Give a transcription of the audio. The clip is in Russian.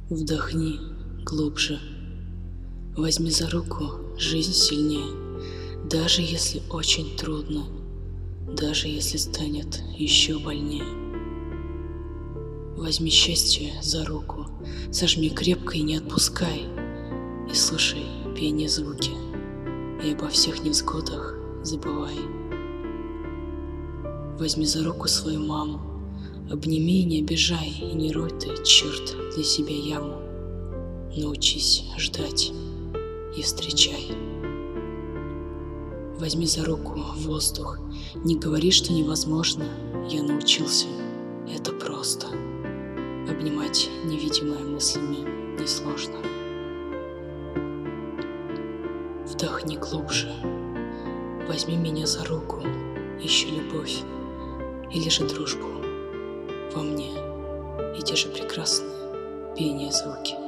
Вдохни глубже. Возьми за руку жизнь сильнее, даже если очень трудно, даже если станет еще больнее. Возьми счастье за руку, сожми крепко и не отпускай, и слушай пение звуки, и обо всех невзгодах забывай. Возьми за руку свою маму, обними и не обижай, и не рой ты, черт, для себя яму. Научись ждать и встречай. Возьми за руку воздух, не говори, что невозможно, я научился, это просто. Обнимать невидимое мыслями несложно. Вдохни глубже, возьми меня за руку, ищи любовь или же дружбу во мне, и те же прекрасные пение звуки.